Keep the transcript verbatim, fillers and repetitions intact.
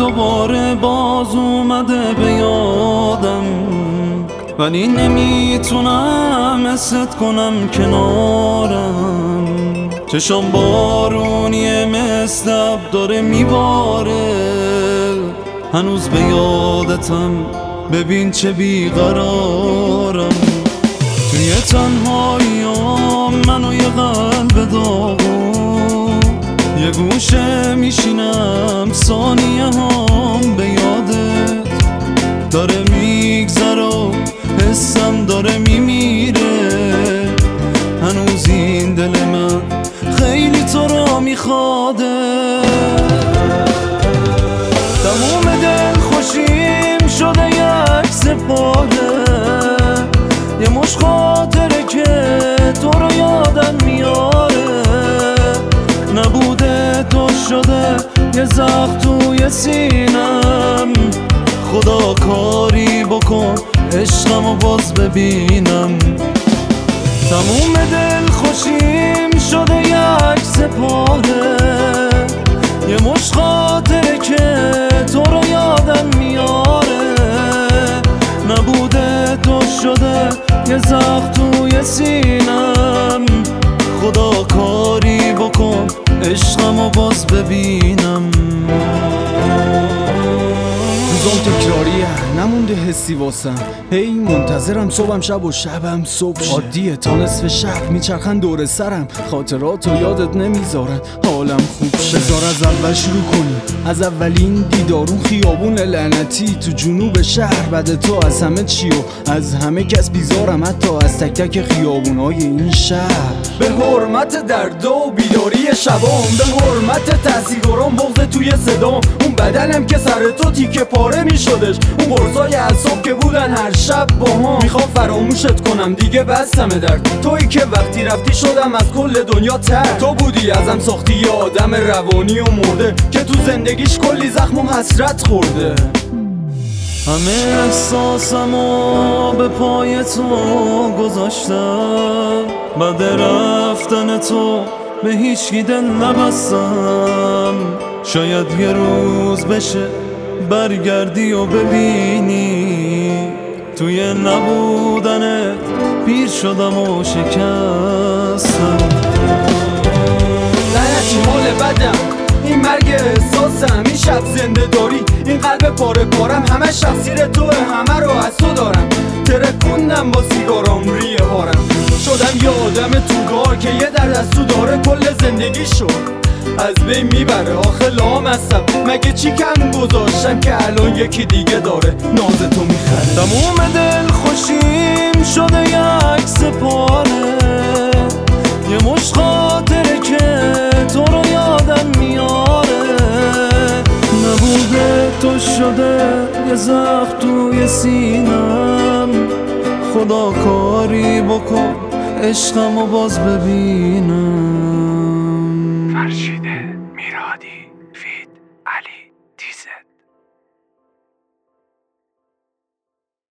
دوباره باز اومده به یادم، ولی نمیتونم حست کنم کنارم. چشام بارونیه مثل اب داره میباره، هنوز به یادتم، ببین چه بیقرارم. توی تنهاییام منو یه قلب داغو، یه گوشه میشینم ثانیه هم به یادت داره میگذره و حسم داره میمیره. هنوز این دل من خیلی تو رو میخواده. تموم دل خوشیم شده یک سپاره، یه مش خاطره که تو رو یادم میاره. نبوده تو شده یه زخم توی سینم، خدا کاری بکن عشقمو باز ببینم. تموم دل خوشیم شده یک سپاره، یه مش خاطره که تو رو یادم میاره. نبوده تو شده یه زخم توی سینم، خدا کاری بکن عشقمو باز ببینم. روزام تکراریه نمونده حسی واسم، هی منتظرم صبحم شب و شبم صبح شه. عادیه تا نصف شب میچرخن دور سرم، خاطرات و یادت نمیذارن حالم خوب شه. بذار از اول شروع کنیم، از اولین دیدارون خیابون لعنتی تو جنوب شهر. بعد تو از همه چی و از همه کس بیزارم، حتی از تک تک خیابونای این شهر. به حرمت درد و بیداری شبام، به حرمت تاثیرگرام بغض توی صدام. اون بدنم که سر تو تیکه پاره میشدش، اون قرصای اعصاب که بودن هر شب با هم. میخوام فراموشت کنم دیگه بستمه درد، تویی که وقتی رفتی شدم از کل دنیا تر. تو بودی ازم ساختی یه آدم روانی و مرده، که تو زندگیش کلی زخم و حسرت خورده. همه احساسمو به پای تو گذاشتم، بعد رفتن تو به هیچکی دل نبستم. شاید یه روز بشه برگردی و ببینی توی نبودنت پیر شدم و شکستم. لعنتی مال بدم، این مرگ احساسم، این شب زنده داری، این قلب پاره پارم. همه شخصیر توه، همه رو از تو دارم. ترکوندم با سیگارام ریه هارم، شدم یه آدم توگار که یه درد از تو داره. کل زندگی شد از بین میبره، آخه لام هستم مگه چی کم گذاشتم که الان یکی دیگه داره ناز تو میخره. تموم دل خوشیم شده یک سپاره، یه مش خاطره که تو رو یادم میاره. نبوده تو شده یه زخم توی سینم، خدا کاری بکن عشقمو باز ببینم. فرشید